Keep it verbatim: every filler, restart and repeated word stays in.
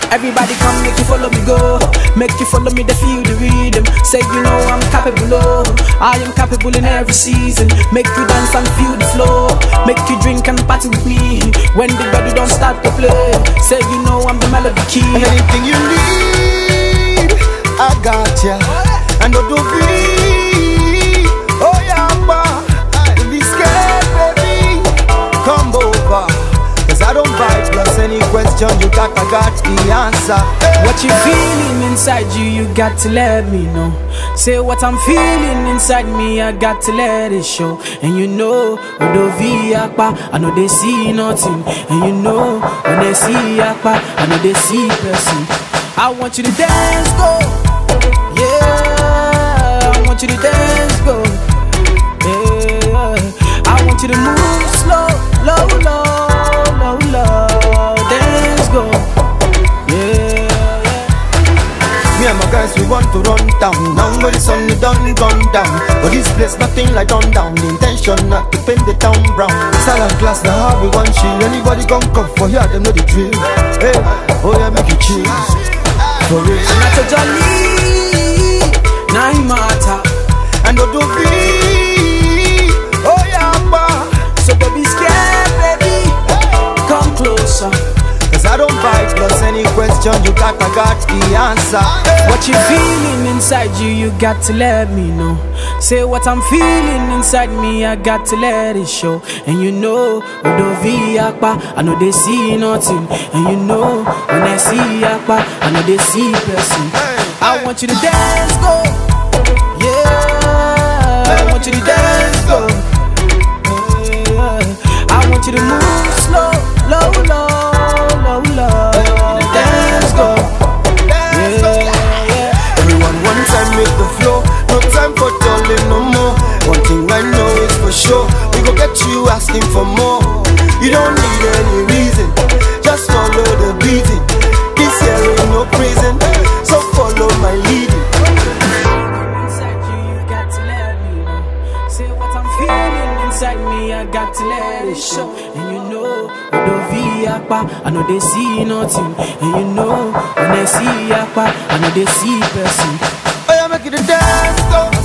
Everybody come, make you follow me go. Make you follow me, they feel the rhythm. Say you know I'm capable, oh. I am capable in every season. Make you dance and feel the flow. Make you drink and party with me. When the body don't start to play, say you know I'm the melody key. And anything you need, I got ya. And don't do be, oh yeah, ma. Don't be scared, baby. Come over. I don't bite, plus any question you got, I got the answer. Hey. What you feeling inside you, you got to let me know. Say what I'm feeling inside me, I got to let it show. And you know, Odo V Akpa, I know they see nothing. And you know, when they see Akpa, I know they see person. I want you to dance, go. Yeah, I want you to dance, go. Yeah, I want you to move slow, low, low. Dance go, yeah, yeah. Me and my guys, we want to run down. Now when the sun is done, gone down. But this place nothing like done down. The intention not to paint the town brown. Silent class, now how we want chill. Anybody gon' come for here, them know the drill. Hey, oh yeah, make it chill. For real. Not a jolly, now it matter. And don't do be, oh yeah, ba. So don't be scared, baby. Come closer. Cause I don't bite, plus any question you got, I got the answer. What you feeling inside you, you got to let me know. Say what I'm feeling inside me, I got to let it show. And you know, Odo V Akpa, I know they see nothing. And you know, when I see Akpa, I know they see person. I want you to dance, go. Yeah, I want you to dance, go. Yeah, I want you to move slow, low, low, low, low. Dance go, yeah, yeah. Everyone one time with the flow, no time for talking no more. One thing I know is for sure, we gon' get you asking for more. You don't need any reason, just follow the beating. This here ain't no prison, so follow my leading. Inside you, you got to let me know. Say what I'm feeling inside me, I got to let it show. And you know, Odo V Akpa, I know they see nothing. And you know, when I see Akpa, I know they see person. Oh yeah, make it a dance, go.